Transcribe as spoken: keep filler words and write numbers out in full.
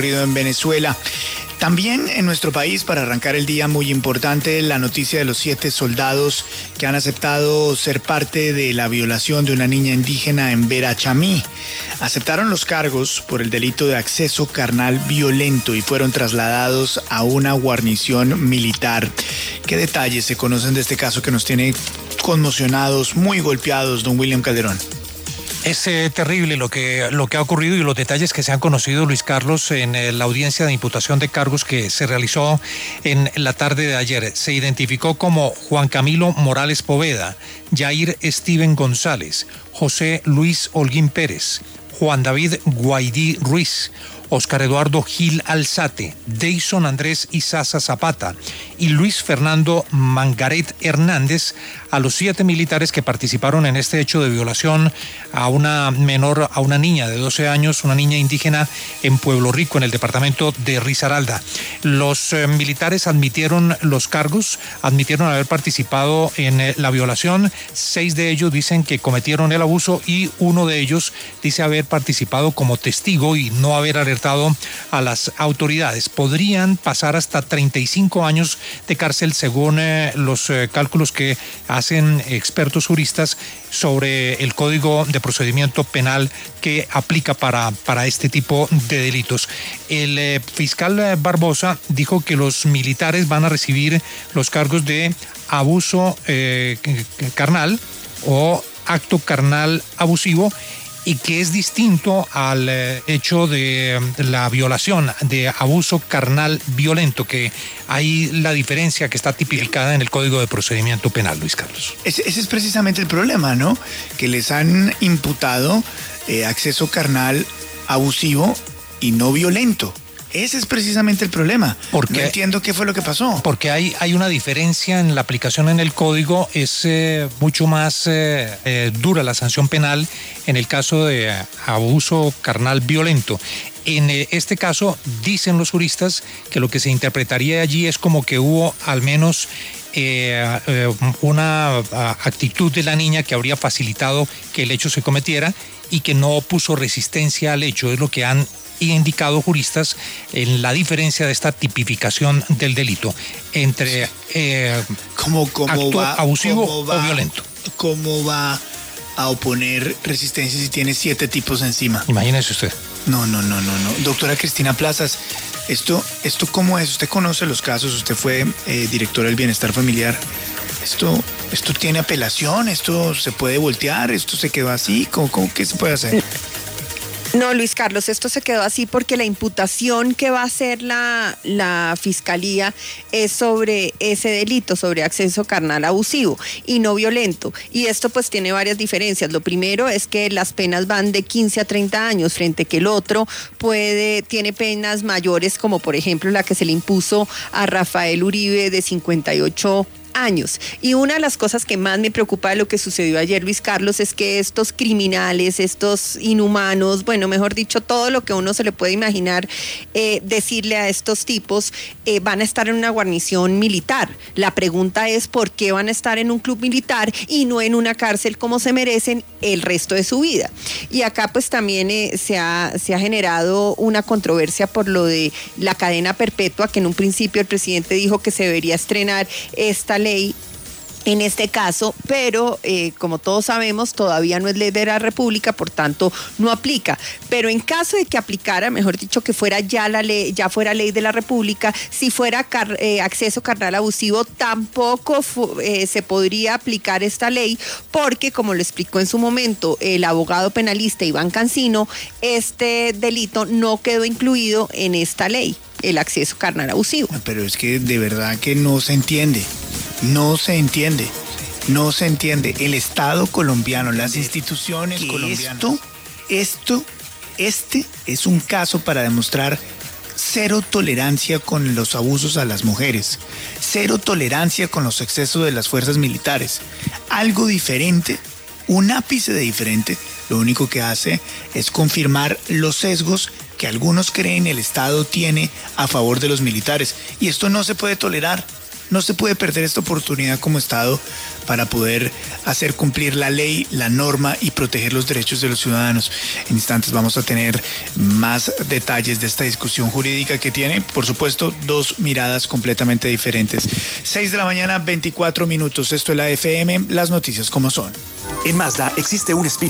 en Venezuela. También en nuestro país, para arrancar el día, muy importante la noticia de los siete soldados que han aceptado ser parte de la violación de una niña indígena en Verachamí. Aceptaron los cargos por el delito de acceso carnal violento y fueron trasladados a una guarnición militar. ¿Qué detalles se conocen de este caso que nos tiene conmocionados, muy golpeados, don William Calderón? Es eh, terrible lo que, lo que ha ocurrido y los detalles que se han conocido, Luis Carlos, en eh, la audiencia de imputación de cargos que se realizó en la tarde de ayer. Se identificó como Juan Camilo Morales Poveda, Jair Steven González, José Luis Holguín Pérez, Juan David Guaidí Ruiz, Oscar Eduardo Gil Alzate, Deison Andrés Izaza Zapata y Luis Fernando Mangaret Hernández, a los siete militares que participaron en este hecho de violación a una menor, a una niña de doce años, una niña indígena en Pueblo Rico, en el departamento de Risaralda. Los eh, militares admitieron los cargos, admitieron haber participado en eh, la violación. Seis de ellos dicen que cometieron el abuso y uno de ellos dice haber participado como testigo y no haber alertado a las autoridades. Podrían pasar hasta treinta y cinco años de cárcel según eh, los eh, cálculos que hacen expertos juristas sobre el Código de Procedimiento Penal que aplica para, para este tipo de delitos. El eh, fiscal Barbosa dijo que los militares van a recibir los cargos de abuso eh, carnal o acto carnal abusivo, y que es distinto al eh, hecho de la violación, de abuso carnal violento, que hay la diferencia que está tipificada en el Código de Procedimiento Penal, Luis Carlos. Ese, ese es precisamente el problema, ¿no? Que les han imputado eh, acceso carnal abusivo y no violento. Ese es precisamente el problema. Porque, no entiendo qué fue lo que pasó. Porque hay, hay una diferencia en la aplicación en el código. Es eh, mucho más eh, eh, dura la sanción penal en el caso de abuso carnal violento. En eh, este caso, dicen los juristas que lo que se interpretaría allí es como que hubo al menos eh, eh, una actitud de la niña que habría facilitado que el hecho se cometiera y que no puso resistencia al hecho. Es lo que han y indicado juristas en la diferencia de esta tipificación del delito entre eh, ¿Cómo, cómo acto va, abusivo cómo va, o violento. ¿Cómo va a oponer resistencia si tiene siete tipos encima? Imagínese usted. No, no, no, no, no. Doctora Cristina Plazas, ¿esto, esto cómo es? Usted conoce los casos, usted fue eh, directora del Bienestar Familiar. ¿Esto, esto tiene apelación? ¿Esto se puede voltear? ¿Esto se quedó así? ¿Cómo, cómo, ¿Qué se puede hacer? No, Luis Carlos, esto se quedó así porque la imputación que va a hacer la, la Fiscalía es sobre ese delito, sobre acceso carnal abusivo y no violento. Y esto pues tiene varias diferencias. Lo primero es que las penas van de quince a treinta años, frente que el otro puede, tiene penas mayores, como por ejemplo la que se le impuso a Rafael Uribe de cincuenta y ocho años. Y una de las cosas que más me preocupa de lo que sucedió ayer, Luis Carlos, es que estos criminales, estos inhumanos, bueno, mejor dicho, todo lo que uno se le puede imaginar, eh, decirle a estos tipos, eh, van a estar en una guarnición militar. La pregunta es por qué van a estar en un club militar y no en una cárcel como se merecen el resto de su vida. Y acá pues también eh, se, ha, se ha generado una controversia por lo de la cadena perpetua, que en un principio el presidente dijo que se debería estrenar esta ley en este caso, pero eh, como todos sabemos, todavía no es ley de la República, por tanto no aplica. Pero en caso de que aplicara, mejor dicho, que fuera ya la ley, ya fuera ley de la República, si fuera car eh, acceso carnal abusivo, tampoco eh, se podría aplicar esta ley, porque como lo explicó en su momento el abogado penalista Iván Cancino, este delito no quedó incluido en esta ley, el acceso carnal abusivo. Pero es que de verdad que no se entiende. No se entiende, no se entiende. El Estado colombiano, las instituciones colombianas. Esto, esto, este es un caso para demostrar cero tolerancia con los abusos a las mujeres, cero tolerancia con los excesos de las fuerzas militares. Algo diferente, un ápice de diferente, lo único que hace es confirmar los sesgos que algunos creen el Estado tiene a favor de los militares. Y esto no se puede tolerar. No se puede perder esta oportunidad como Estado para poder hacer cumplir la ley, la norma y proteger los derechos de los ciudadanos. En instantes vamos a tener más detalles de esta discusión jurídica que tiene, por supuesto, dos miradas completamente diferentes. seis de la mañana, veinticuatro minutos. Esto es la F M, las noticias como son. En Mazda existe un espíritu